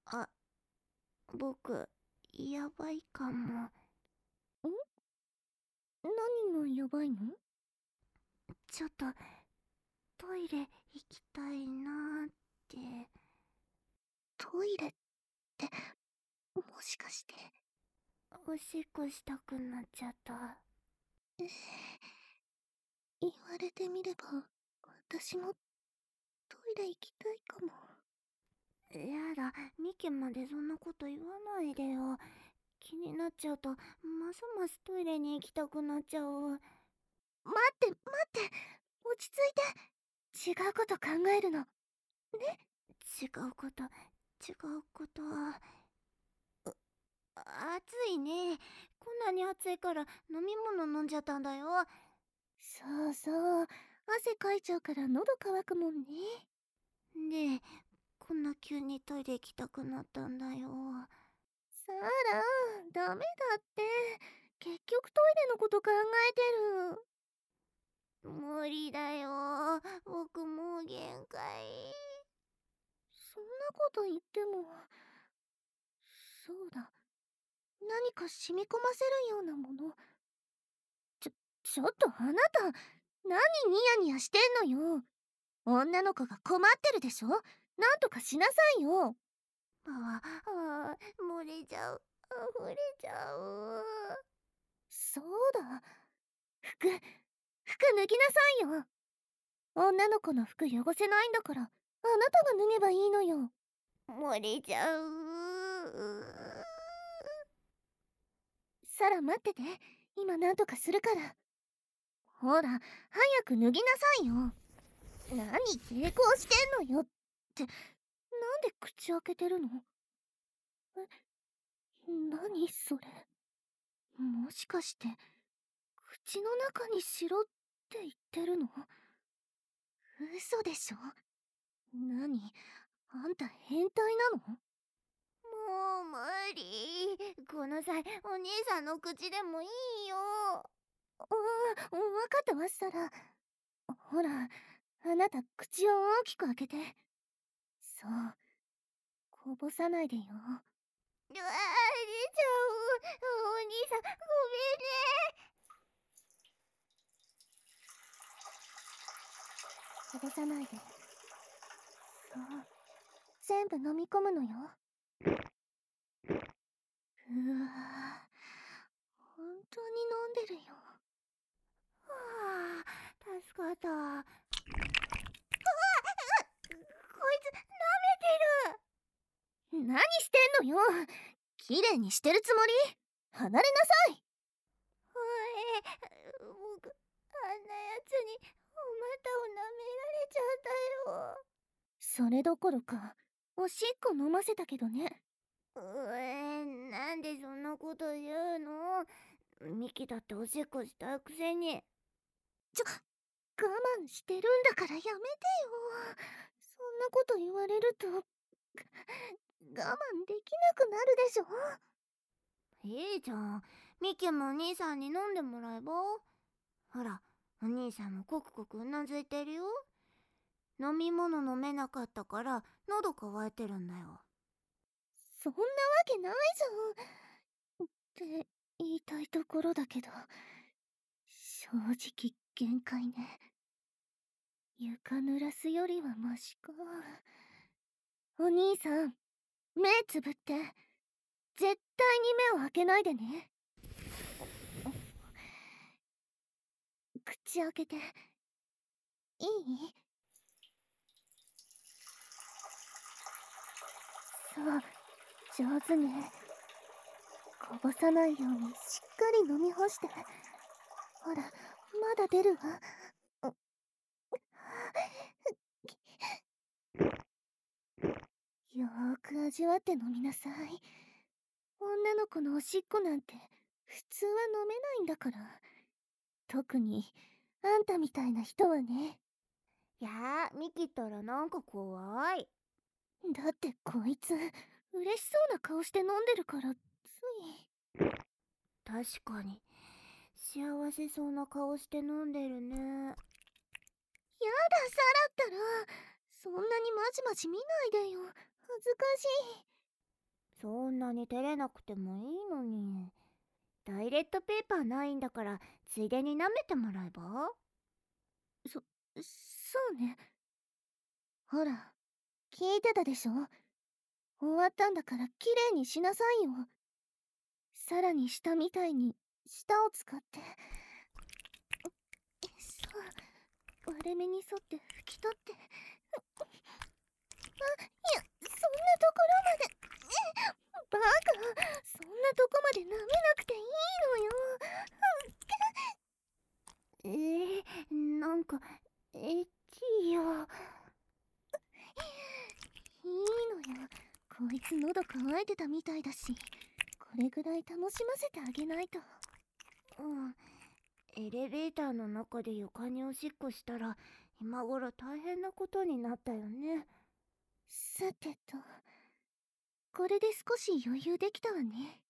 あ、僕、やばいかも。 何がやばいの？ ちょっと、トイレ行きたいなーって。 トイレって、もしかして。 おしっこしたくなっちゃった。 言われてみれば、私もトイレ行きたいかも。 やだ、ミキまでそんなこと言わないでよ。気になっちゃうと、ますますトイレに行きたくなっちゃう。 待って待って、落ち着いて。違うこと考えるの。ね。 違うこと、違うこと。暑いね。こんなに暑いから飲み物飲んじゃったんだよ。 そうそう、汗かいちゃうから喉乾くもんね。 ねえ、こんな急にトイレ行きたくなったんだよ。 サラ、ダメだって。結局トイレのこと考えてる。 無理だよ。僕もう限界。 そんなこと言っても。そうだ。何か染み込ませるようなもの。ちょっとあなた、何ニヤニヤしてんのよ。女の子が困ってるでしょ。なんとかしなさいよ。 漏れちゃう。溢れちゃう。 そうだ。服脱ぎなさいよ。女の子の服汚せないんだから、あなたが脱げばいいのよ。 漏れちゃう。 サラ待ってて。今なんとかするから。ほら、早く脱ぎなさいよ。何抵抗してんのよって、なんで口開けてるの？何それ。もしかして、口の中にしろって言ってるの？嘘でしょ？何？あんた変態なの？ もう無理。この際、お兄さんの口でもいいよ。 わかったわ、サラ。ほら、あなた口を大きく開けて。そう。こぼさないでよ。 出ちゃう。お兄さん、ごめんね。 こぼさないで。そう。全部飲み込むのよ。うわぁ。本当に飲んでるよ。 はあ、助かった。こいつ、舐めてる。 何してんのよ。綺麗にしてるつもり？離れなさい。 僕、あんなやつにお股を舐められちゃったよ。 それどころか、おしっこ飲ませたけどね。 なんでそんなこと言うの？ミキだっておしっこしたくせに。 我慢してるんだからやめてよ。そんなこと言われると、我慢できなくなるでしょ。 いいじゃん。ミキもお兄さんに飲んでもらえば？ほら、お兄さんもコクコクうなずいてるよ。飲み物飲めなかったから喉乾いてるんだよ。 そんなわけないじゃん。って言いたいところだけど、正直限界ね。床濡らすよりはマシか。お兄さん、目つぶって。絶対に目を開けないでね。口開けて。いい？そう、上手ね。こぼさないようにしっかり飲み干して。ほら、まだ出るわ。よーく味わって飲みなさい。女の子のおしっこなんて普通は飲めないんだから。特にあんたみたいな人はね。 いやー、ミキったらなんか怖い。 だってこいつ嬉しそうな顔して飲んでるからつい。 確かに幸せそうな顔して飲んでるね。 やだ、サラったら。そんなにまじまじ見ないでよ。恥ずかしい。 そんなに照れなくてもいいのに。トイレットペーパーないんだから、ついでに舐めてもらえば？ そうね。ほら、聞いてたでしょ。終わったんだから綺麗にしなさいよ。さらに下みたいに舌を使って、そう、割れ目に沿って拭き取って。いや、そんなところまで。バカ、そんなとこまで舐めなくていいのよ。 なんか、エッチよ。 いいのよ。こいつ喉乾いてたみたいだし、これぐらい楽しませてあげないと。 エレベーターの中で床におしっこしたら、今頃大変なことになったよね。 さてと、これで少し余裕できたわね。